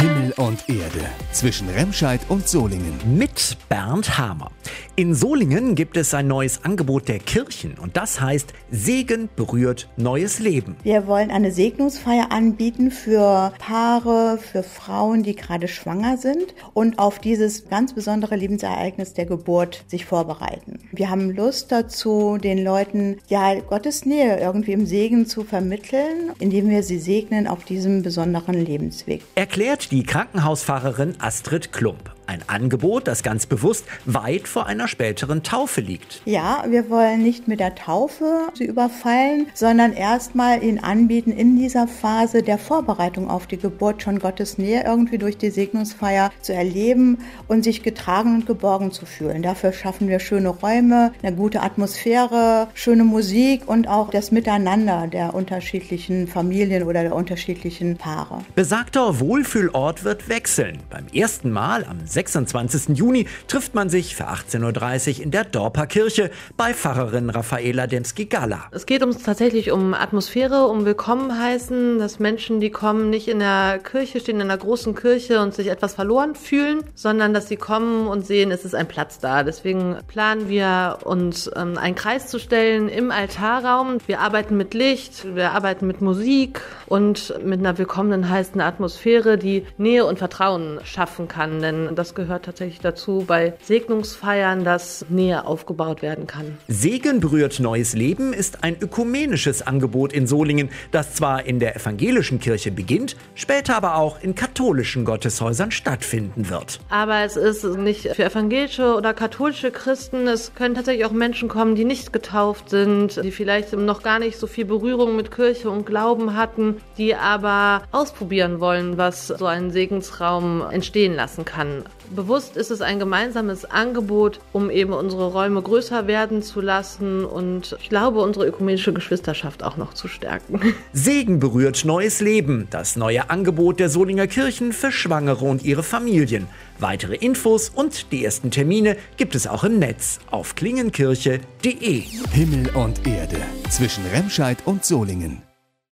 Himmel und Erde zwischen Remscheid und Solingen. Mit Bernd Hamer. In Solingen gibt es ein neues Angebot der Kirchen und das heißt Segen berührt neues Leben. Wir wollen eine Segnungsfeier anbieten für Paare, für Frauen, die gerade schwanger sind und auf dieses ganz besondere Lebensereignis der Geburt sich vorbereiten. Wir haben Lust dazu, den Leuten Gottes Nähe irgendwie im Segen zu vermitteln, indem wir sie segnen auf diesem besonderen Lebensweg. Erklärt die Krankenhausfahrerin Astrid Klump. Ein Angebot, das ganz bewusst weit vor einer späteren Taufe liegt. Ja, wir wollen nicht mit der Taufe sie überfallen, sondern erstmal ihnen anbieten, in dieser Phase der Vorbereitung auf die Geburt schon Gottes Nähe irgendwie durch die Segnungsfeier zu erleben und sich getragen und geborgen zu fühlen. Dafür schaffen wir schöne Räume, eine gute Atmosphäre, schöne Musik und auch das Miteinander der unterschiedlichen Familien oder der unterschiedlichen Paare. Besagter Wohlfühlort wird wechseln. Beim ersten Mal am 26. Juni trifft man sich für 18.30 Uhr in der Dorper Kirche bei Pfarrerin Raffaela Demski-Galla. Es geht uns tatsächlich um Atmosphäre, um Willkommenheißen, dass Menschen, die kommen, nicht in der Kirche stehen, in einer großen Kirche und sich etwas verloren fühlen, sondern dass sie kommen und sehen, es ist ein Platz da. Deswegen planen wir uns einen Kreis zu stellen im Altarraum. Wir arbeiten mit Licht, wir arbeiten mit Musik und mit einer willkommenen, heißen Atmosphäre, die Nähe und Vertrauen schaffen kann, denn das gehört tatsächlich dazu bei Segnungsfeiern, dass Nähe aufgebaut werden kann. Segen berührt neues Leben ist ein ökumenisches Angebot in Solingen, das zwar in der evangelischen Kirche beginnt, später aber auch in katholischen Gotteshäusern stattfinden wird. Aber es ist nicht für evangelische oder katholische Christen. Es können tatsächlich auch Menschen kommen, die nicht getauft sind, die vielleicht noch gar nicht so viel Berührung mit Kirche und Glauben hatten, die aber ausprobieren wollen, was so ein Segensraum entstehen lassen kann. Bewusst ist es ein gemeinsames Angebot, um eben unsere Räume größer werden zu lassen und ich glaube, unsere ökumenische Geschwisterschaft auch noch zu stärken. Segen berührt neues Leben, das neue Angebot der Solinger Kirchen für Schwangere und ihre Familien. Weitere Infos und die ersten Termine gibt es auch im Netz auf klingenkirche.de. Himmel und Erde zwischen Remscheid und Solingen.